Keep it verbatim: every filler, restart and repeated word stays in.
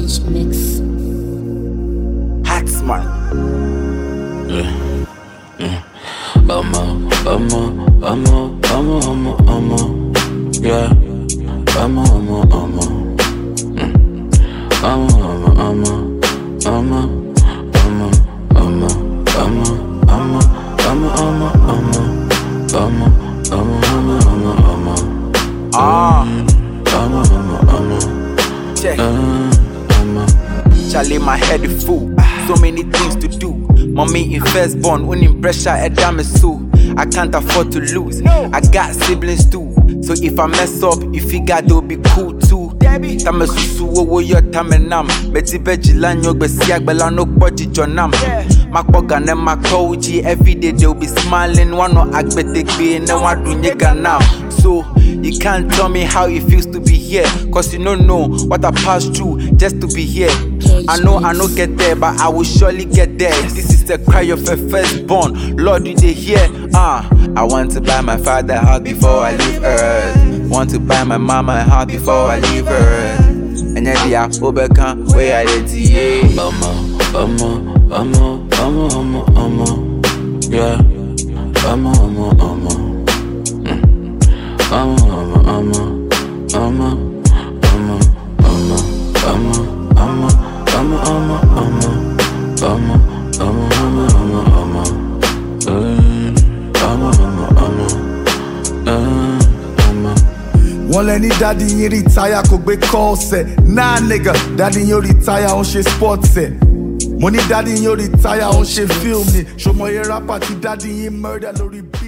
H mix. Hatsman. Yeah, yeah. I'ma, I'ma, I'ma, I'ma, I'ma, I'ma, yeah. I'ma, I'ma, I'ma, mm. I'ma, I'ma, I'ma, I'ma, I'ma, I'ma, I'ma, I'ma, I'ma, I'ma, I'ma, I'ma, I'ma, I'ma, I'ma, Ah. I'ma, I'ma, I'ma, Check. I'ma. Charlie, my head is full. So many things to do. Mommy in firstborn, winning pressure at damn so. I can't afford to lose. I got siblings too. So if I mess up, you figure they'll be cool too. Tame susu wo yo tame nam. Beti beji lanyo besi agbela no body jonam. Makboga ne makouji every day they'll be smiling. One no agbete be ne one do nyega now. So you can't tell me how it feels to be here, cause you don't know what I passed through just to be here. I know I no get there, but I will surely get there. This is the cry of a firstborn. Lord, do they hear? Ah, uh, I want to buy my father a house before I leave earth. Want to buy my mama a house before I leave earth. And then the Obeka, where I did see. I'ma, I'ma, I'ma, I'ma, I'ma, I'ma, yeah. I'ma, I'ma, I'ma, mm. I'ma, I'ma, I'ma, I'ma, I'ma, I'ma, I'ma, I'ma, I'ma, I'ma, I'ma, I'ma, I'ma, I'ma, I'ma, I'ma, I'ma, I'ma, I'ma, I'ma. Wọ́n lẹ́ni daddy yín retire kò gbé calls ẹ̀. Nah nigga, daddy yín retire ó ń ṣe sports ẹ̀. Mo ní daddy yín retire ó ń ṣe film ni. Ṣọmọ yẹn rapper tí daddy yín murder lórí beat.